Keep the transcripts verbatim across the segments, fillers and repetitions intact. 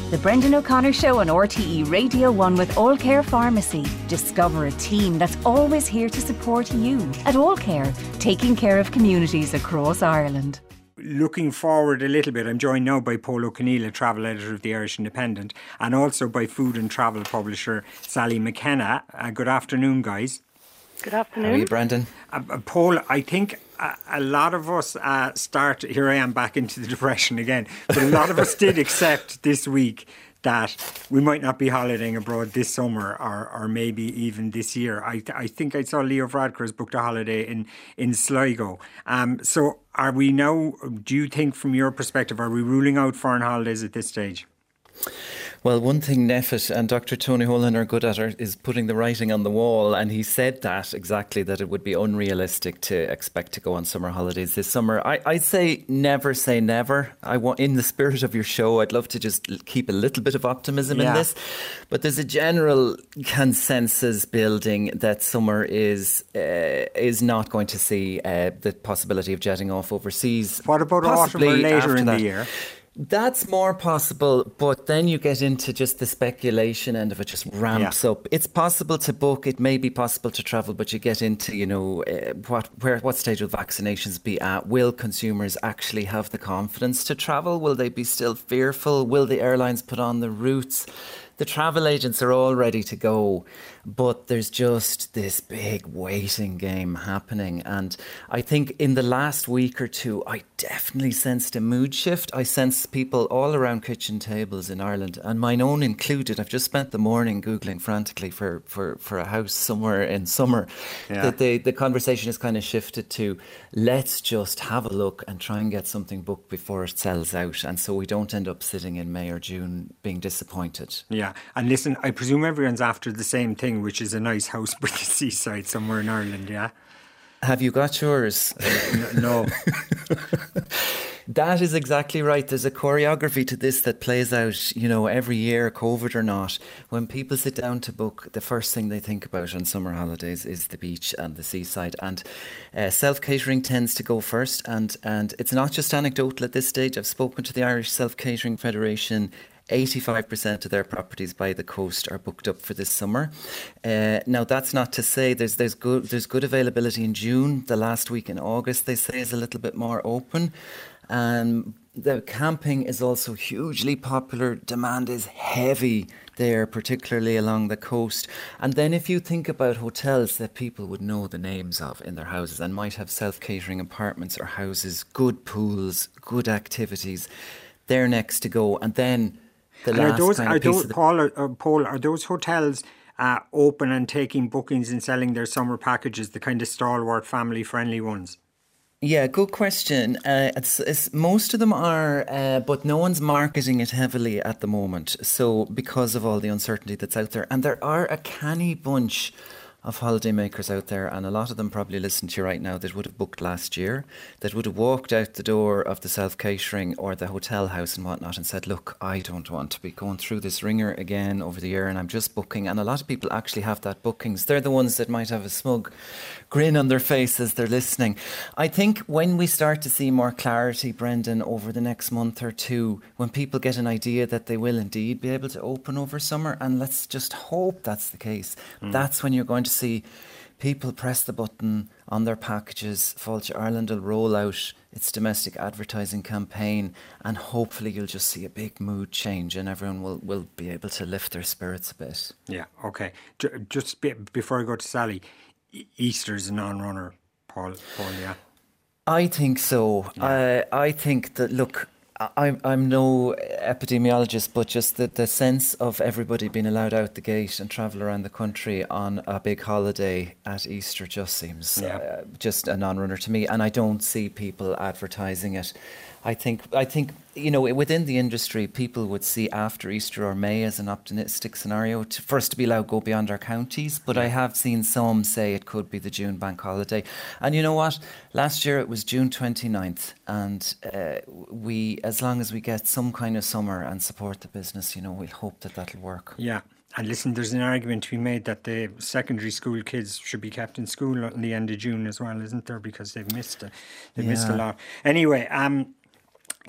The Brendan O'Connor Show on R T E Radio one with All Care Pharmacy. Discover a team that's always here to support you. At All Care, taking care of communities across Ireland. Looking forward a little bit, I'm joined now by Paul O'Conneil, travel editor of the Irish Independent, and also by food and travel publisher Sally McKenna. Uh, good afternoon, guys. Good afternoon. How are you, Brendan? Uh, uh, Paul, I think a, a lot of us uh, start, here I am back into the depression again, but a lot of us did accept this week that we might not be holidaying abroad this summer or, or maybe even this year. I, I think I saw Leo Varadkar has booked a holiday in, in Sligo. Um, so are we now, do you think from your perspective, are we ruling out foreign holidays at this stage? Well, one thing Neffet and Doctor Tony Holland are good at are, is putting the writing on the wall, and he said that exactly, that it would be unrealistic to expect to go on summer holidays this summer. I, I'd say never say never. I want, in the spirit of your show, I'd love to just keep a little bit of optimism yeah. in this, but there's a general consensus building that summer is uh, is not going to see uh, the possibility of jetting off overseas. What about autumn or later in that. the year? That's more possible, but then you get into just the speculation end of it, just ramps yeah. up. It's possible to book, it may be possible to travel, but you get into, you know, uh, what where what stage will vaccinations be at? Will consumers actually have the confidence to travel? Will they be still fearful? Will the airlines put on the routes? The travel agents are all ready to go, but there's just this big waiting game happening. And I think in the last week or two, I definitely sensed a mood shift. I sensed people all around kitchen tables in Ireland, and mine own included. I've just spent the morning Googling frantically for, for, for a house somewhere in summer. Yeah. The, the, the conversation has kind of shifted to, let's just have a look and try and get something booked before it sells out. And so we don't end up sitting in May or June being disappointed. Yeah. And listen, I presume everyone's after the same thing, which is a nice house by the seaside somewhere in Ireland, yeah? Have you got yours? No. That is exactly right. There's a choreography to this that plays out, you know, every year, COVID or not. When people sit down to book, the first thing they think about on summer holidays is the beach and the seaside. And uh, self-catering tends to go first. And, and it's not just anecdotal at this stage. I've spoken to the Irish Self-Catering Federation. eighty-five percent of their properties by the coast are booked up for this summer. Uh, now, that's not to say there's there's good there's good availability in June. The last week in August, they say, is a little bit more open. Um, the camping is also hugely popular. Demand is heavy there, particularly along the coast. And then if you think about hotels that people would know the names of in their houses and might have self-catering apartments or houses, good pools, good activities, they're next to go. And then the and last are those, kind are of piece those, of the... Paul, are, uh, Paul, are those hotels uh, open and taking bookings and selling their summer packages, the kind of stalwart, family-friendly ones? Yeah, good question. Uh, it's, it's, most of them are, uh, but no one's marketing it heavily at the moment. So because of all the uncertainty that's out there. And there are a canny bunch of holidaymakers out there, and a lot of them probably listen to you right now, that would have booked last year, that would have walked out the door of the self-catering or the hotel house and whatnot and said, look, I don't want to be going through this ringer again over the year, and I'm just booking. And a lot of people actually have that bookings. They're the ones that might have a smug grin on their face as they're listening. I think when we start to see more clarity, Brendan, over the next month or two, when people get an idea that they will indeed be able to open over summer, and let's just hope that's the case, mm. that's when you're going to see people press the button on their packages. Fáilte Ireland will roll out its domestic advertising campaign, and hopefully you'll just see a big mood change and everyone will, will be able to lift their spirits a bit. Yeah, okay. Just before I go to Sally, Easter's a non-runner, Paul, Paul, yeah? I think so. Yeah. I, I think that, look, I'm, I'm no epidemiologist, but just the, the sense of everybody being allowed out the gate and travel around the country on a big holiday at Easter just seems yeah. uh, just a non-runner to me. And I don't see people advertising it. I think, I think, you know, within the industry, people would see after Easter or May as an optimistic scenario to, for us to be allowed to go beyond our counties. But I have seen some say it could be the June bank holiday. And you know what? Last year it was June twenty-ninth. And uh, we, as long as we get some kind of summer and support the business, you know, we'll hope that that'll work. Yeah. And listen, there's an argument to be made that the secondary school kids should be kept in school at the end of June as well, isn't there? Because they've missed a, they've yeah. missed a lot. Anyway, um,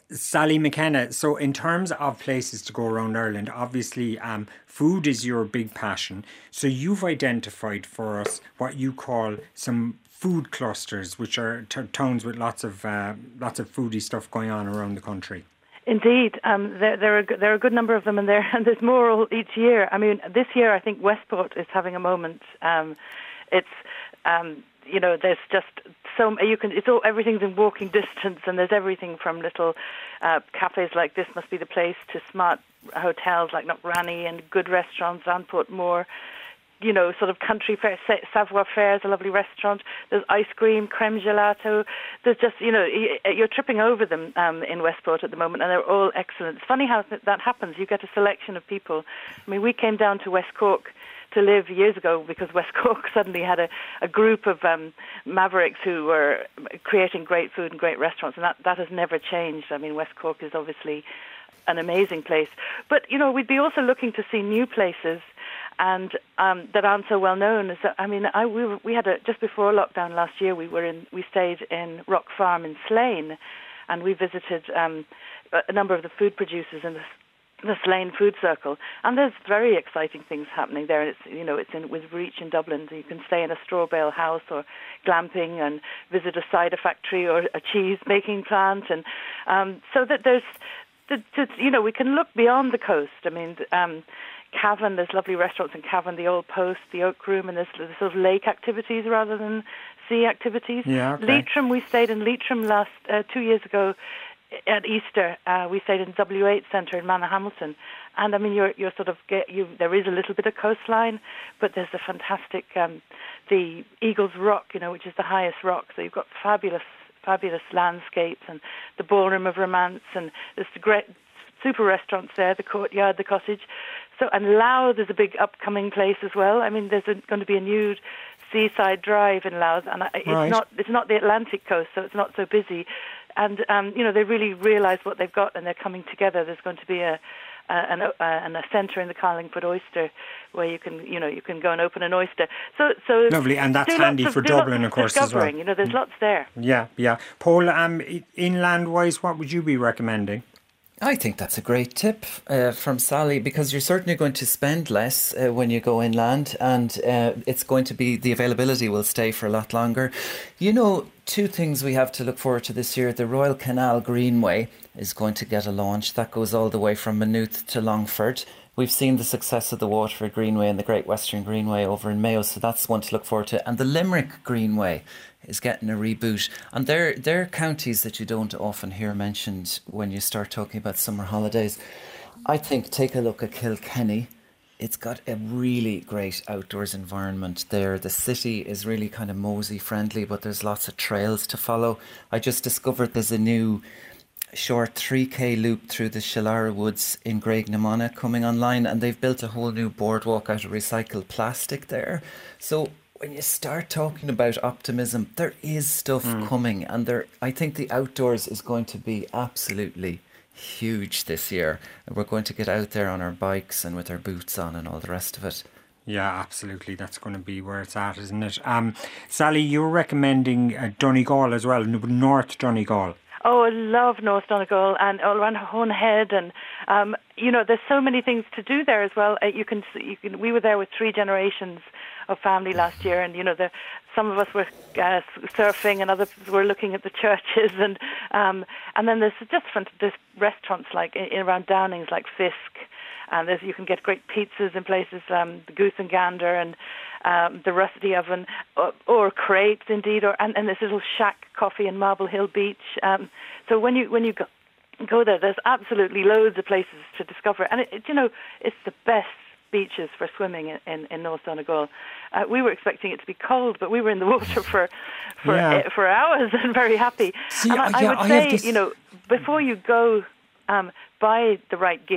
Sally McKenna, so in terms of places to go around Ireland, obviously um, food is your big passion. So you've identified for us what you call some food clusters, which are t- towns with lots of uh, lots of foodie stuff going on around the country. Indeed, um, there, there, are, there are a good number of them, and there and there's more all, each year. I mean, this year I think Westport is having a moment. Um, it's um, you know, there's just so you can. It's all everything's in walking distance, and there's everything from little uh, cafes like This Must Be the Place to smart hotels like Knockranny and good restaurants, and Portmore. You know, sort of country fair, Savoir Faire is a lovely restaurant. There's ice cream, creme gelato. There's just, you know, you're tripping over them um, in Westport at the moment, and they're all excellent. It's funny how that happens. You get a selection of people. I mean, we came down to West Cork to live years ago because West Cork suddenly had a, a group of um, mavericks who were creating great food and great restaurants, and that, that has never changed. I mean, West Cork is obviously an amazing place. But, you know, we'd be also looking to see new places and um, that aren't so well known. As I mean, I, we, were, we had a, just before lockdown last year, we were in, we stayed in Rock Farm in Slane, and we visited um, a number of the food producers in the, the Slane Food Circle, and there's very exciting things happening there. And it's, you know, it's in with Reach in Dublin, so you can stay in a straw bale house or glamping and visit a cider factory or a cheese making plant, and um, so that there's, the, to, you know, we can look beyond the coast. I mean. Um, Cavan, there's lovely restaurants in Cavan, the Old Post, the Oak Room, and there's, there's sort of lake activities rather than sea activities. Yeah, okay. Leitrim, we stayed in Leitrim last uh, two years ago at Easter. Uh, we stayed in W eight Centre in Hamilton, and I mean, you're you're sort of get you. There is a little bit of coastline, but there's a fantastic um, the Eagles Rock, you know, which is the highest rock. So you've got fabulous, fabulous landscapes and the Ballroom of Romance, and there's the great super restaurants there, the Courtyard, the Cottage. So, and Louth is a big upcoming place as well. I mean, there's a, going to be a new seaside drive in Louth, and it's right. not it's not the Atlantic coast, so it's not so busy. And um, you know, they really realise what they've got, and they're coming together. There's going to be a a, an, a, a centre in the Carlingford Oyster where you can you know you can go and open an oyster. So so lovely, and that's handy of, for Dublin, of course, as well. You know, there's lots there. Yeah, yeah. Paul, um, inland-wise, what would you be recommending? I think that's a great tip uh, from Sally, because you're certainly going to spend less uh, when you go inland, and uh, it's going to be, the availability will stay for a lot longer. You know, two things we have to look forward to this year. The Royal Canal Greenway is going to get a launch. That goes all the way from Maynooth to Longford. We've seen the success of the Waterford Greenway and the Great Western Greenway over in Mayo, so that's one to look forward to. And the Limerick Greenway is getting a reboot. And they're, they're counties that you don't often hear mentioned when you start talking about summer holidays. I think take a look at Kilkenny. It's got a really great outdoors environment there. The city is really kind of mosey friendly, but there's lots of trails to follow. I just discovered there's a new short three K loop through the Shillara Woods in Graignamanagh coming online, and they've built a whole new boardwalk out of recycled plastic there. So when you start talking about optimism, there is stuff mm. coming, and there, I think the outdoors is going to be absolutely huge this year. And we're going to get out there on our bikes and with our boots on and all the rest of it. Yeah, absolutely. That's going to be where it's at, isn't it? Um, Sally, you're recommending uh, Donegal as well, North Donegal. Oh, I love North Donegal and all around Honehead, and um, you know, there's so many things to do there as well. Uh, you can, you can. We were there with three generations of family last year, and you know, the, some of us were uh, surfing, and others were looking at the churches, and um, and then there's just fun, there's restaurants like in, around Downings, like Fisk, and there's, you can get great pizzas in places, um, the Goose and Gander, and um, the Rusty Oven, or, or Crates indeed, or and, and this little shack coffee in Marble Hill Beach. Um, so when you when you go, go there, there's absolutely loads of places to discover, and it, it, you know, it's the best beaches for swimming in, in, in North Donegal. Uh, we were expecting it to be cold, but we were in the water for for yeah. uh, for hours and very happy. See, and I, yeah, I would I say, this... you know, before you go, um, buy the right gear.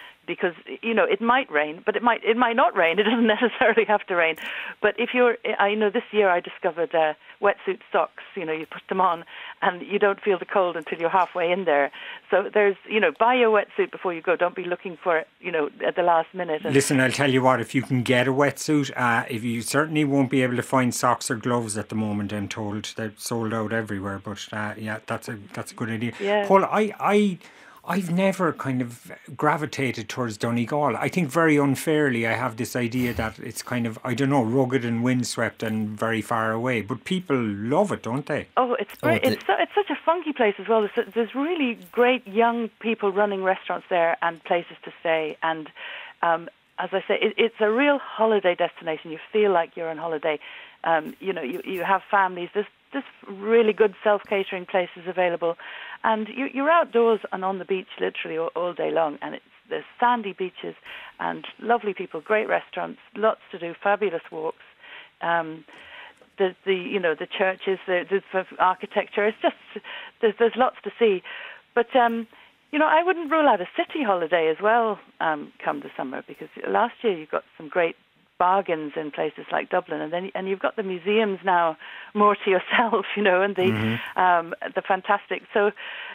because, you know, it might rain, but it might it might not rain. It doesn't necessarily have to rain. But if you're, I know this year I discovered uh, wetsuit socks. You know, you put them on and you don't feel the cold until you're halfway in there. So there's, you know, buy your wetsuit before you go. Don't be looking for it, you know, at the last minute. And listen, I'll tell you what, if you can get a wetsuit, uh, if you certainly won't be able to find socks or gloves at the moment, I'm told. They're sold out everywhere. But uh, yeah, that's a that's a good idea. Yeah. Paul, I... I I've never kind of gravitated towards Donegal. I think very unfairly I have this idea that it's kind of, I don't know, rugged and windswept and very far away. But people love it, don't they? Oh, it's Oh, great. the- It's, so, it's such a funky place as well. There's, there's really great young people running restaurants there and places to stay. And um, as I say, it, it's a real holiday destination. You feel like you're on holiday. Um, you know, you, you have families. There's There's really good self-catering places available, and you, you're outdoors and on the beach literally all, all day long. And it's there's sandy beaches and lovely people, great restaurants, lots to do, fabulous walks. Um, the the you know the churches, the, the architecture. It's just there's there's lots to see, but. Um, You know, I wouldn't rule out a city holiday as well um, come the summer, because last year you got some great bargains in places like Dublin, and then and you've got the museums now more to yourself, you know, and the mm-hmm. um, the fantastic. So,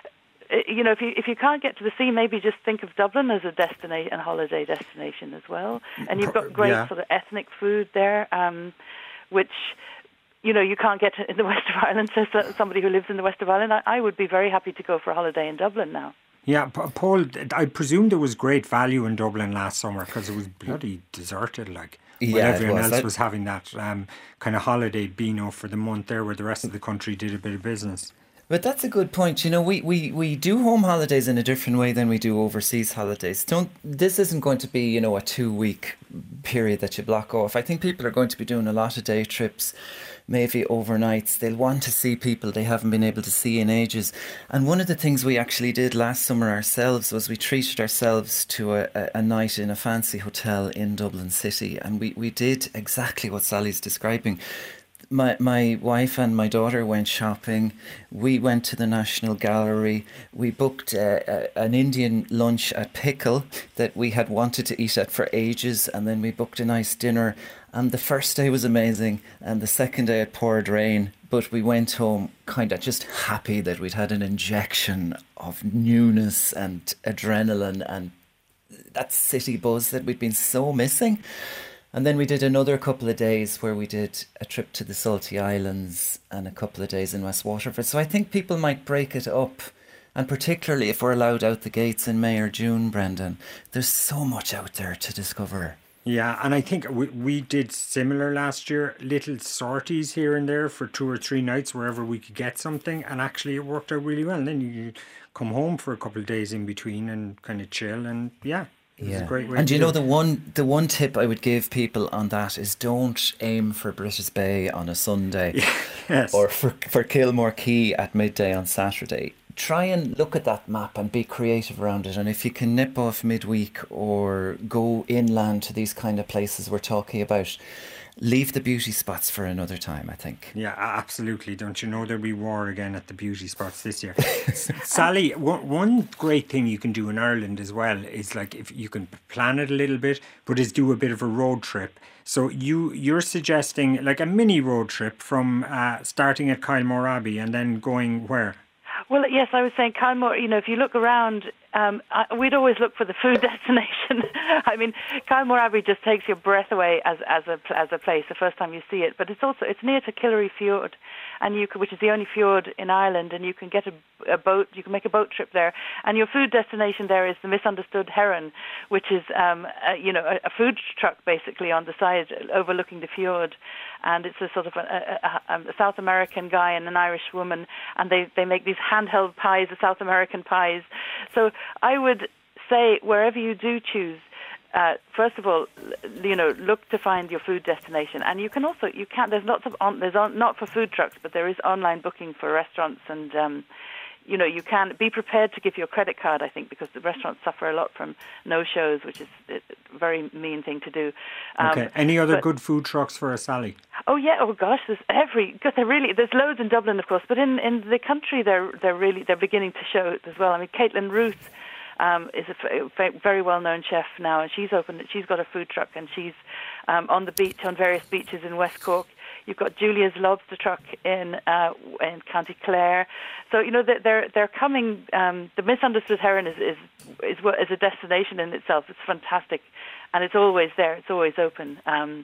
you know, if you if you can't get to the sea, maybe just think of Dublin as a destination, a holiday destination as well. And you've got great yeah. sort of ethnic food there, um, which. You know, you can't get to in the west of Ireland. So somebody who lives in the west of Ireland, I, I would be very happy to go for a holiday in Dublin now. Yeah, Paul, I presume there was great value in Dublin last summer because it was bloody deserted, like. Yeah, when everyone was. else I... was having that um, kind of holiday beano for the month there, where the rest of the country did a bit of business. But that's a good point. You know, we, we, we do home holidays in a different way than we do overseas holidays. Don't this isn't going to be, you know, a two week period that you block off. I think people are going to be doing a lot of day trips, maybe overnights. They'll want to see people they haven't been able to see in ages. And one of the things we actually did last summer ourselves was we treated ourselves to a, a, a night in a fancy hotel in Dublin City. And we, we did exactly what Sally's describing. My my wife and my daughter went shopping. We went to the National Gallery. We booked uh, a, an Indian lunch at Pickle that we had wanted to eat at for ages, and then we booked a nice dinner. And the first day was amazing, and the second day it poured rain. But we went home kind of just happy that we'd had an injection of newness and adrenaline and that city buzz that we'd been so missing. And then we did another couple of days where we did a trip to the Salty Islands and a couple of days in West Waterford. So I think people might break it up. And particularly if we're allowed out the gates in May or June, Brendan, there's so much out there to discover. Yeah, and I think we, we did similar last year, little sorties here and there for two or three nights wherever we could get something. And actually it worked out really well. And then you come home for a couple of days in between and kind of chill. And yeah. Yeah, a great way and to you do know it. the one the one tip I would give people on that is don't aim for British Bay on a Sunday, yes. or for for Kilmore Quay at midday on Saturday. Try and look at that map and be creative around it. And if you can nip off midweek or go inland to these kind of places we're talking about, leave the beauty spots for another time, I think. Yeah, absolutely. Don't you know there'll be war again at the beauty spots this year? Sally, one, one great thing you can do in Ireland as well is like if you can plan it a little bit, but is do a bit of a road trip. So you, you're suggesting like a mini road trip from uh, starting at Kylemore Abbey and then going where? Well, yes, I was saying Kylemore, you know, if you look around, um, I, we'd always look for the food destination. I mean, Kylemore Abbey just takes your breath away as as a as a place the first time you see it. But it's also it's near to Killary Fjord, and you can, which is the only fjord in Ireland, and you can get a, a boat. You can make a boat trip there, and your food destination there is the Misunderstood Heron, which is um, a, you know a, a food truck basically on the side overlooking the fjord, and it's a sort of a, a, a South American guy and an Irish woman, and they they make these handheld pies, the South American pies. So I would say wherever you do choose, uh, first of all, you know, look to find your food destination, and you can also you can. There's lots of on, there's on, not for food trucks, but there is online booking for restaurants, and um, you know you can be prepared to give your credit card. I think because the restaurants suffer a lot from no shows, which is a very mean thing to do. Um, okay. Any other but, good food trucks for a Sally? Oh yeah, oh gosh, there's every because they're really there's loads in Dublin, of course, but in, in the country they're they're really they're beginning to show it as well. I mean, Caitlin Ruth um, is a f- very well-known chef now, and she's opened. She's got a food truck, and she's um, on the beach, on various beaches in West Cork. You've got Julia's Lobster Truck in uh, in County Clare. So you know they're they're coming. Um, the Misunderstood Heron is is, is is a destination in itself. It's fantastic, and it's always there. It's always open. Um,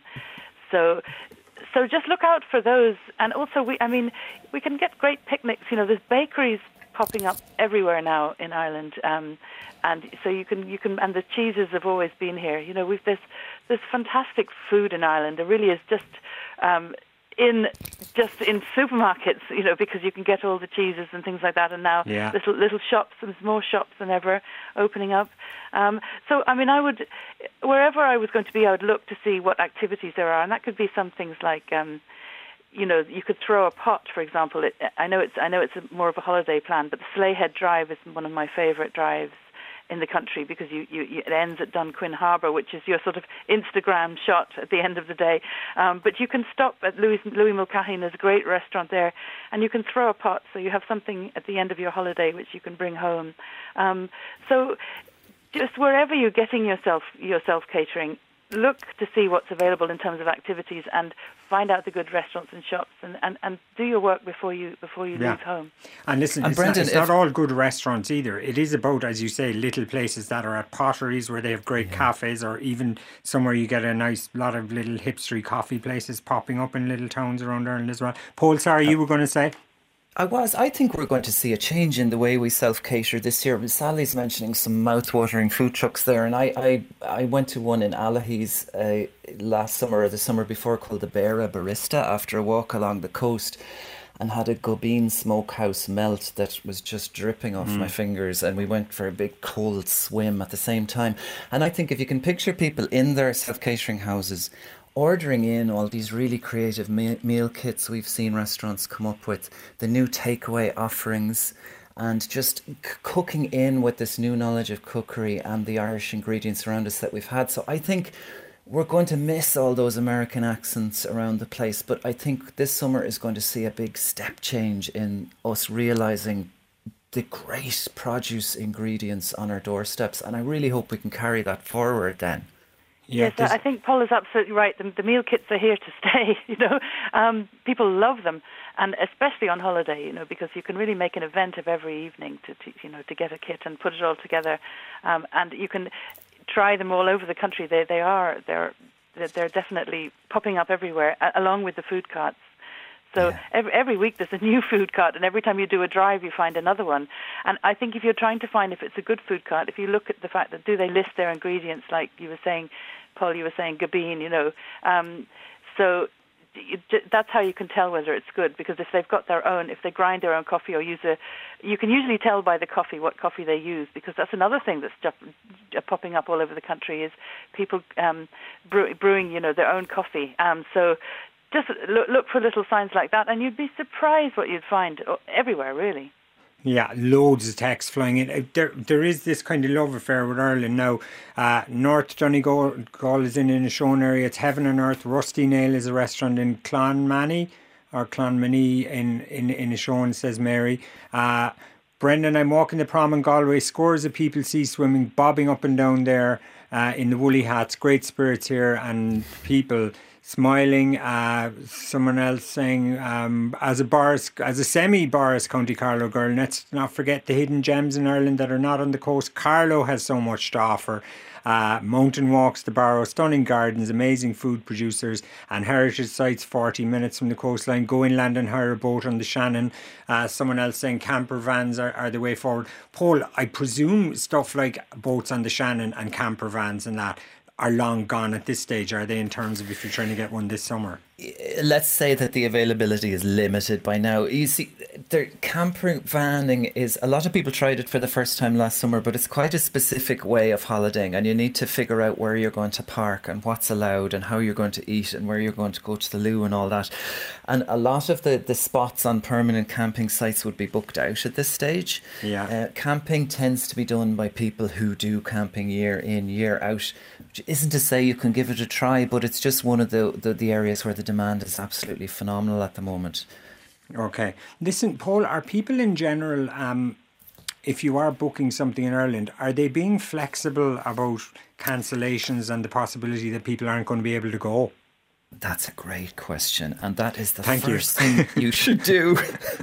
so so just look out for those. And also we I mean we can get great picnics. You know, there's bakeries popping up everywhere now in Ireland. Um, and so you can you can and the cheeses have always been here. You know, we've this this fantastic food in Ireland. There really is just. Um, in just in supermarkets, you know, because you can get all the cheeses and things like that, and now yeah. little little shops, and there's more shops than ever opening up. Um, so, I mean, I would, wherever I was going to be, I would look to see what activities there are, and that could be some things like, um, you know, you could throw a pot, for example. It, I know it's I know it's a, more of a holiday plan, but the Slayhead Drive is one of my favourite drives in the country, because you, you, you, it ends at Dunquin Harbour, which is your sort of Instagram shot at the end of the day. Um, but you can stop at Louis, Louis Mulcahy. There's a great restaurant there, and you can throw a pot, so you have something at the end of your holiday which you can bring home. Um, so just wherever you're getting yourself yourself catering, look to see what's available in terms of activities, and find out the good restaurants and shops, and, and, and do your work before you before you yeah. leave home. And listen, and it's, Brendan, not, it's not all good restaurants either. It is about, as you say, little places that are at potteries where they have great yeah. cafes, or even somewhere you get a nice lot of little hipstery coffee places popping up in little towns around Ireland as well. Paul, sorry, you were going to say? I was. I think we're going to see a change in the way we self-cater this year. Sally's mentioning some mouth-watering food trucks there, and I, I, I went to one in Allahy's uh, last summer or the summer before, called the Beara Barista, after a walk along the coast, and had a Gobeen smokehouse melt that was just dripping off mm. my fingers, and we went for a big cold swim at the same time. And I think if you can picture people in their self-catering houses ordering in all these really creative me- meal kits we've seen restaurants come up with, the new takeaway offerings, and just c- cooking in with this new knowledge of cookery and the Irish ingredients around us that we've had. So I think we're going to miss all those American accents around the place, but I think this summer is going to see a big step change in us realising the great produce ingredients on our doorsteps, and I really hope we can carry that forward then. Yeah, yes, I think Paul is absolutely right. The, the meal kits are here to stay. You know, um, people love them, and especially on holiday. You know, because you can really make an event of every evening to, to you know to get a kit and put it all together, um, and you can try them all over the country. They they are they're they're definitely popping up everywhere, along with the food carts. So yeah. every, every week there's a new food cart, and every time you do a drive you find another one. And I think if you're trying to find if it's a good food cart, if you look at the fact that do they list their ingredients, like you were saying, Paul, you were saying Gobeen, you know, um, so you, that's how you can tell whether it's good, because if they've got their own, if they grind their own coffee or use a, you can usually tell by the coffee what coffee they use, because that's another thing that's just popping up all over the country is people um, brew, brewing, you know, their own coffee. Um, so just look, look for little signs like that, and you'd be surprised what you'd find everywhere, really. Yeah, loads of texts flying in. There, there is this kind of love affair with Ireland now. Uh, North Donegal is in in a shown area. It's Heaven and Earth. Rusty Nail is a restaurant in Clonmany, or Clonmany in, in, in a shown, says Mary. Uh, Brendan, I'm walking the prom in Galway. Scores of people sea swimming, bobbing up and down there uh, in the woolly hats. Great spirits here, and people smiling. Uh, someone else saying, um, as a Boris, as a semi-Boris County Carlow girl, let's not forget the hidden gems in Ireland that are not on the coast. Carlow has so much to offer. Uh, mountain walks, the Barrow, stunning gardens, amazing food producers, and heritage sites forty minutes from the coastline. Go inland and hire a boat on the Shannon. Uh, someone else saying camper vans are, are the way forward. Paul, I presume stuff like boats on the Shannon and camper vans and that are long gone at this stage, are they, in terms of if you're trying to get one this summer? Let's say that the availability is limited by now. You see, the camper vanning is, a lot of people tried it for the first time last summer, but it's quite a specific way of holidaying, and you need to figure out where you're going to park and what's allowed and how you're going to eat and where you're going to go to the loo and all that. And a lot of the, the spots on permanent camping sites would be booked out at this stage. Yeah. Uh, camping tends to be done by people who do camping year in, year out, which isn't to say you can give it a try, but it's just one of the, the, the areas where the demand is absolutely phenomenal at the moment. Okay. Listen, Paul, are people in general um, if you are booking something in Ireland, are they being flexible about cancellations and the possibility that people aren't going to be able to go? That's a great question, and that is the Thank first you. thing you should do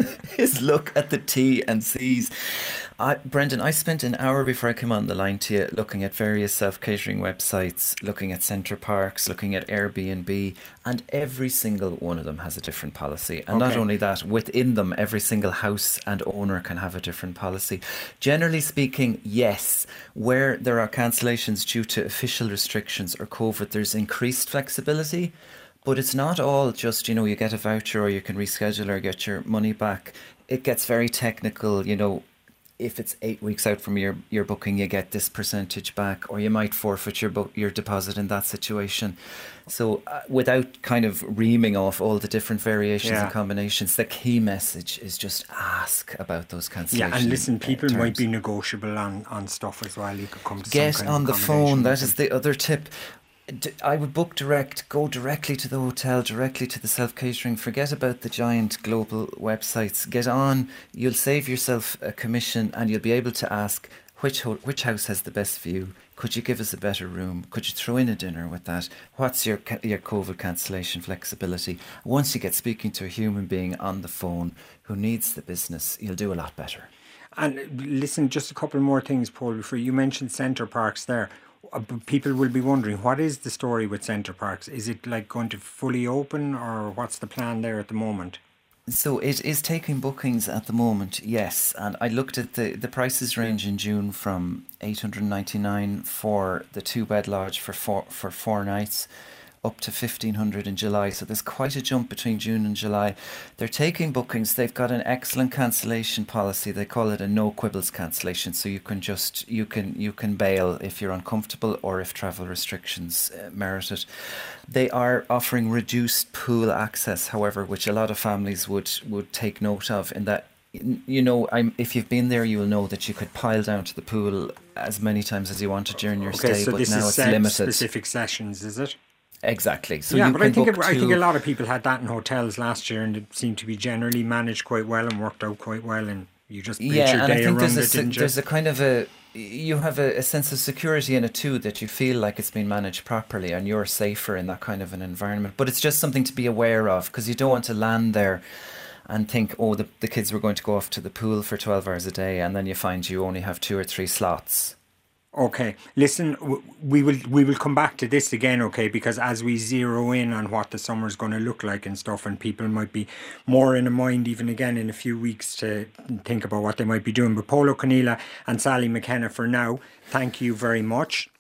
is look at the T and C's. I, Brendan, I spent an hour before I came on the line to you looking at various self-catering websites, looking at Centre Parks, looking at Airbnb, and every single one of them has a different policy. And Okay. not only that, within them, every single house and owner can have a different policy. Generally speaking, yes, where there are cancellations due to official restrictions or COVID, there's increased flexibility. But it's not all just, you know, you get a voucher or you can reschedule or get your money back. It gets very technical, you know. If it's eight weeks out from your, your booking, you get this percentage back, or you might forfeit your bo- your deposit in that situation. So uh, without kind of reaming off all the different variations Yeah. and combinations, the key message is just ask about those cancellations. Yeah, and listen, people uh, might terms. be negotiable on, on stuff as well. You could come to Get some kind on of the phone. accommodation That with is them. the other tip. D- I would book direct, go directly to the hotel, directly to the self-catering. Forget about the giant global websites. Get on, you'll save yourself a commission, and you'll be able to ask which ho- which house has the best view. Could you give us a better room? Could you throw in a dinner with that? What's your ca- your COVID cancellation flexibility? Once you get speaking to a human being on the phone who needs the business, you'll do a lot better. And listen, just a couple more things, Paul, before you mentioned Centre Parks there. Uh, b- People will be wondering, what is the story with Centre Parks? Is it like going to fully open, or what's the plan there at the moment? So it is taking bookings at the moment, yes. And I looked at the, the prices range in June from eight hundred ninety-nine for the two bed lodge for four, for four nights, up to fifteen hundred in July. So there's quite a jump between June and July. They're taking bookings. They've got an excellent cancellation policy. They call it a no quibbles cancellation. So you can just you can you can bail if you're uncomfortable or if travel restrictions uh, merit it. They are offering reduced pool access, however, which a lot of families would would take note of. In that, you know, I'm, if you've been there, you will know that you could pile down to the pool as many times as you wanted during your Okay, stay, so but this now is it's set limited. specific sessions, is it? Exactly. So yeah, you but can I think book it, I think two- a lot of people had that in hotels last year, and it seemed to be generally managed quite well and worked out quite well. And you just built yeah, your and I day think around there's a it, se- didn't you? there's a kind of a you have a, a sense of security in it too, that you feel like it's been managed properly and you're safer in that kind of an environment. But it's just something to be aware of, because you don't want to land there and think, oh, the, the kids were going to go off to the pool for twelve hours a day, and then you find you only have two or three slots. Okay, listen, w- we will we will come back to this again, okay? Because as we zero in on what the summer is going to look like and stuff, and people might be more in a mind even again in a few weeks to think about what they might be doing. But Paul O'Conneilla and Sally McKenna, for now, thank you very much.